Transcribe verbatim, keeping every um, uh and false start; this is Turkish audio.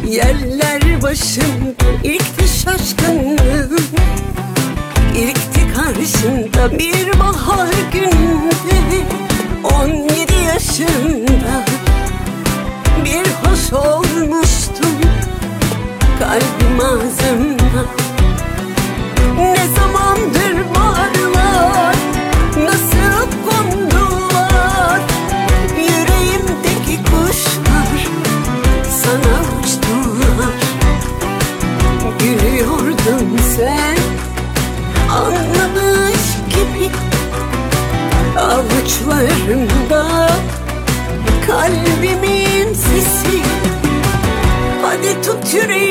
Yerler başımda ilkti şaşkınlığım, İlkti karşımda bir bahar günde. On yedi yaşında bir hoş olmuştum, kalbim ağzımda. Ne zamandır varlar, nasıl kondular, yüreğimdeki kuşlar sana uçtular. Gülüyordun sen anlamış gibi, avuçlarımda kalbimin sesi. Hadi tut yüreğimi,